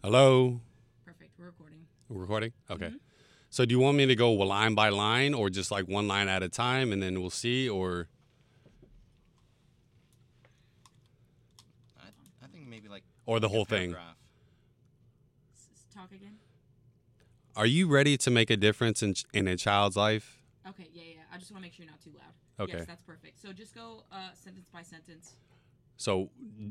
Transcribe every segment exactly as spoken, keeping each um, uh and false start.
Hello? Perfect. We're recording. We're recording? Okay. Mhm. So do you want me to go line by line or just like one line at a time and then we'll see or I, I think maybe like or the like a whole thing? paragraph. S- s- talk again. Are you ready to make a difference in in a child's life? Okay. Yeah, yeah. I just want to make sure you're not too loud. Okay. Yes, that's perfect. So just go uh, sentence by sentence. So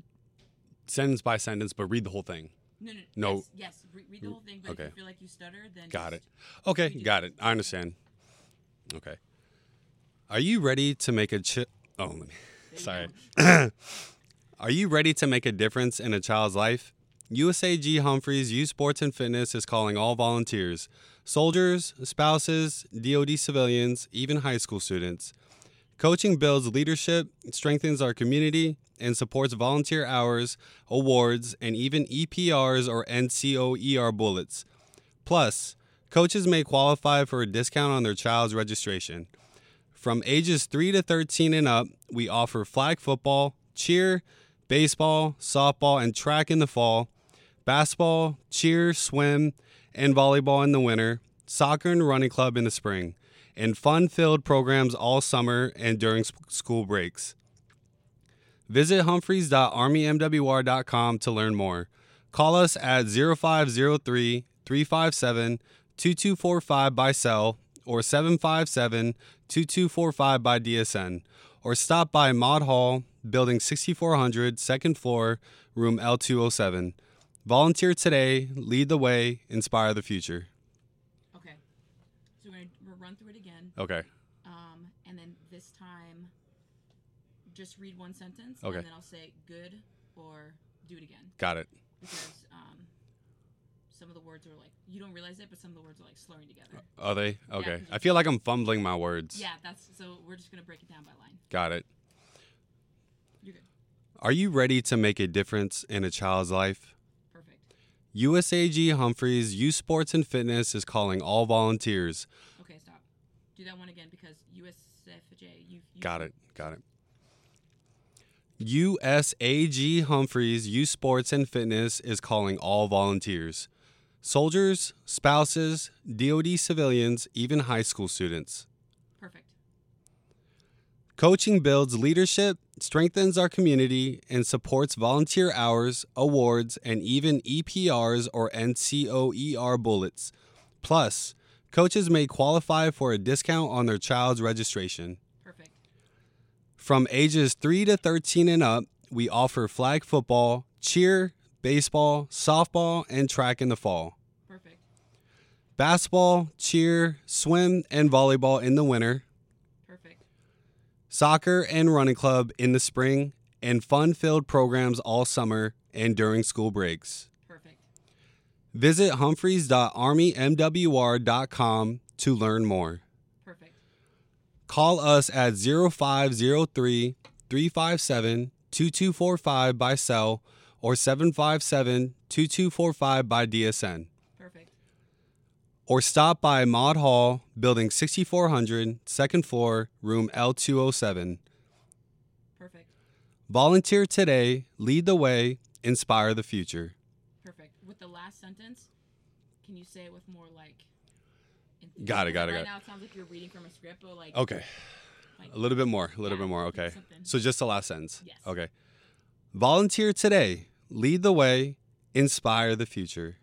sentence by sentence, but read the whole thing. No, no. No. Yes. yes. Re- read the whole thing. But Okay. if you feel like you stutter, then Got it. just- Okay, you do got that. it. I understand. Okay. Are you ready to make a chi- Oh, let me. There you Sorry. go. Are you ready to make a difference in a child's life? U S A G Humphreys Youth Sports and Fitness is calling all volunteers, soldiers, spouses, D O D civilians, even high school students. Coaching builds leadership, strengthens our community, and supports volunteer hours, awards, and even E P Rs or N C O E R bullets. Plus, coaches may qualify for a discount on their child's registration. From ages three to thirteen and up, we offer flag football, cheer, baseball, softball, and track in the fall, basketball, cheer, swim, and volleyball in the winter, soccer and running club in the spring, and fun-filled programs all summer and during s- school breaks. Visit humphreys dot army m w r dot com to learn more. Call us at zero five zero three, three five seven, two two four five by cell or seven five seven, two two four five by D S N, or stop by Mod Hall, Building sixty-four hundred, second floor, room L two oh seven. Volunteer today, lead the way, inspire the future. Okay. So we're gonna we'll run through it again. Okay. Um, and then this time, just read one sentence. Okay. And then I'll say good or do it again Got it. because um, some of the words are like you don't realize it, but some of the words are like slurring together. Are they? Okay. 'cause I feel like I'm fumbling my words. Yeah, that's so. We're just gonna break it down by line. Got it. You're good. Are you ready to make a difference in a child's life? Perfect. U S A G Humphreys Youth Sports and Fitness is calling all volunteers. Okay, stop. Do that one again because U S F J. You, you Got it. Got it. U S A G Humphreys Youth Sports and Fitness is calling all volunteers. Soldiers, spouses, D O D civilians, even high school students. Perfect. Coaching builds leadership, strengthens our community, and supports volunteer hours, awards, and even E P Rs or N C O E R bullets. Plus, coaches may qualify for a discount on their child's registration. Perfect. From ages three to thirteen and up, we offer flag football, cheer, baseball, softball, and track in the fall. Perfect. Basketball, cheer, swim, and volleyball in the winter. Perfect. Soccer and running club in the spring, and fun-filled programs all summer and during school breaks. Perfect. Visit humphreys dot army m w r dot com to learn more. Perfect. Call us at zero five zero three, three five seven, two two four five by cell or seven five seven, two two four five by D S N. Perfect. Or stop by Mod Hall, Building sixty-four hundred, second floor, room L two oh seven. Perfect. Volunteer today, lead the way, inspire the future. Perfect. With the last sentence, can you say it with more like? Got it, got it, Right got it. now it sounds like you're reading from a script, but like. Okay. like A little bit more, a little Yeah, bit more. Okay. something. So just the last sentence. Yes. Okay. Volunteer today, lead the way, inspire the future.